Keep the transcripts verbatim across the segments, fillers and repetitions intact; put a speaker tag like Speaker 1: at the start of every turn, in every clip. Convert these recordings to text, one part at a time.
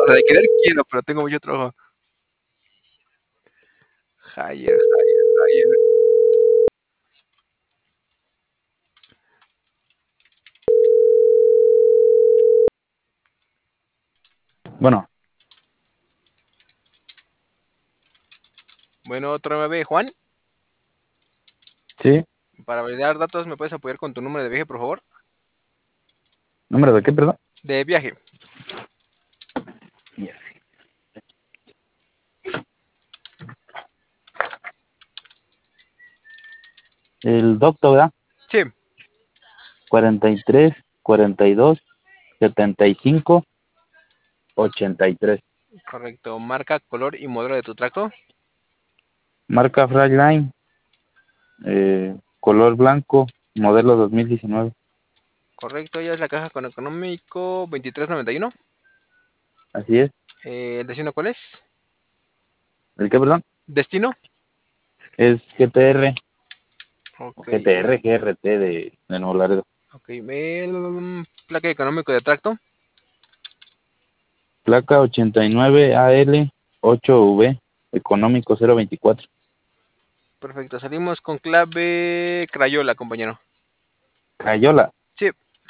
Speaker 1: O sea, de querer quiero, pero tengo mucho trabajo. Higher, higher, higher.
Speaker 2: Bueno,
Speaker 1: Bueno, otra vez, Juan.
Speaker 2: sí.
Speaker 1: Para validar datos, ¿me puedes apoyar con tu número de viaje, por favor?
Speaker 2: ¿Número de qué, perdón?
Speaker 1: De viaje.
Speaker 2: El doctor, ¿verdad?
Speaker 1: Sí,
Speaker 2: cuarenta y tres, cuarenta y dos, setenta y cinco, ochenta y tres.
Speaker 1: correcto. Marca, color y modelo de tu tracto.
Speaker 2: Marca Fragline, eh, color blanco, modelo dos mil diecinueve.
Speaker 1: Correcto, ya es la caja con económico veintitrés noventa y uno.
Speaker 2: Así es.
Speaker 1: Eh, ¿el destino cuál es?
Speaker 2: ¿El qué, perdón?
Speaker 1: ¿Destino?
Speaker 2: Es G T R, o
Speaker 1: Ok,
Speaker 2: G T R, G R T de, de Nuevo Laredo.
Speaker 1: ok. El placa económico de tracto.
Speaker 2: Placa ochenta y nueve A L ocho V, económico cero veinticuatro.
Speaker 1: Perfecto, salimos con clave Crayola, compañero.
Speaker 2: Crayola,
Speaker 1: Sí,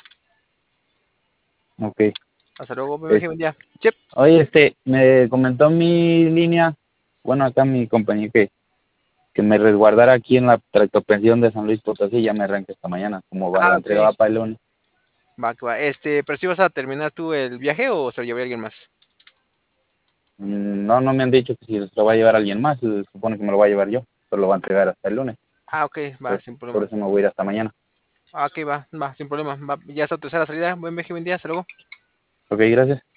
Speaker 2: ok.
Speaker 1: hasta luego, B M G,
Speaker 2: Es-
Speaker 1: buen día. Sí,
Speaker 2: Oye, este, me comentó mi línea, bueno, acá mi compañía que, que me resguardara aquí en la tractopensión de San Luis Potosí, ya me arranqué esta mañana, como va,
Speaker 1: ah,
Speaker 2: la
Speaker 1: ok.
Speaker 2: entrega va para el lunes.
Speaker 1: Va, que va. Este, pero si vas a terminar tú el viaje o se lo llevaría alguien más.
Speaker 2: Mm, No, no me han dicho que si se lo va a llevar alguien más, se supone que me lo va a llevar yo, pero lo va a entregar hasta el lunes,
Speaker 1: Ah, ok, va,
Speaker 2: por,
Speaker 1: sin
Speaker 2: por
Speaker 1: problema.
Speaker 2: eso me voy a ir hasta mañana.
Speaker 1: Ah, ok, va, va, sin problema. Va, ya está tu tercera salida. Buen viaje, buen día, hasta luego.
Speaker 2: Ok, gracias.